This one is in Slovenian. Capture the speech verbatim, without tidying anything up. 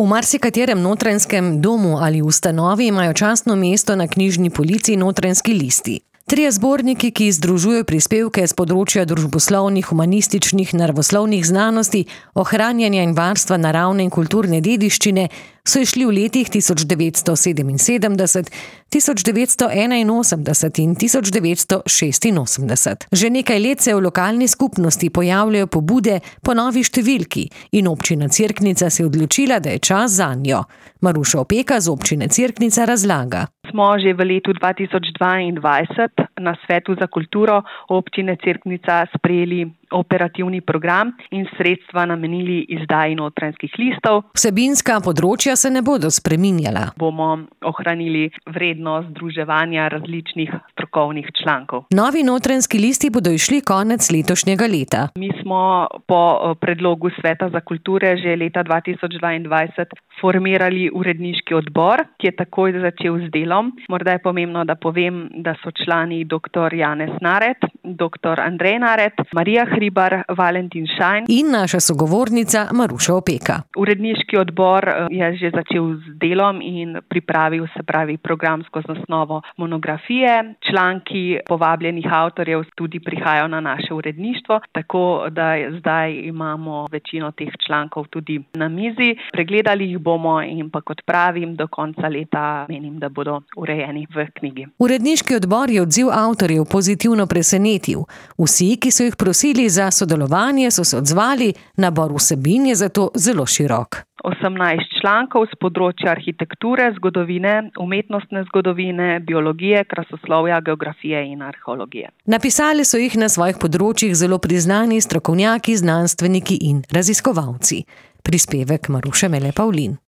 V marsikaterem notranjskem domu ali ustanovi imajo častno mesto na knjižni polici Notranjski listi. Trije zborniki, ki združujejo prispevke z področja družboslovnih, humanističnih, naravoslovnih znanosti, ohranjanja in varstva naravne in kulturne dediščine, so izšli v letih tisoč devetsto sedeminsedemdeset, tisoč devetsto enainosemdeset in tisoč devetsto šestinosemdeset. Že nekaj let se v lokalni skupnosti pojavljajo pobude po novi številki in občina Cerknica se je odločila, da je čas zanjo. Maruša Opeka z občine Cerknica razlaga. Smo že v letu dva tisoč dvaindvajset na Svetu za kulturo občine Cerknica sprejeli operativni program in sredstva namenili izdaji notranjskih listov. Vsebinska področja se ne bodo spreminjala. Bomo ohranili vrednost združevanja različnih strokovnih člankov. Novi notranjski listi bodo išli konec letošnjega leta. Mi smo po predlogu Sveta za kulture že leta dva tisoč dvaindvajset formirali uredniški odbor, ki je takoj začel z delom. Morda je pomembno, da povem, da so člani doktor Janez Naret, doktor Andrej Naret, Marija Hribar, Valentin Šajn in naša sogovornica Maruša Opeka. Uredniški odbor je že začel z delom in pripravil, se pravi, programsko zasnovo monografije. Članki povabljenih avtorjev tudi prihajajo na naše uredništvo, tako da zdaj imamo večino teh člankov tudi na mizi. Pregledali jih bomo in pa, kot pravim, do konca leta menim, da bodo urejeni v knjigi. Uredniški odbor je odziv avtorjev pozitivno presenetil. Vsi, ki so jih prosili za sodelovanje, so se odzvali, nabor vsebin je zato zelo širok. osemnajst člankov z področja arhitekture, zgodovine, umetnostne zgodovine, biologije, krasoslovja, geografije in arheologije. Napisali so jih na svojih področjih zelo priznani strokovnjaki, znanstveniki in raziskovalci. Prispevek Maruše Mele Pavlin.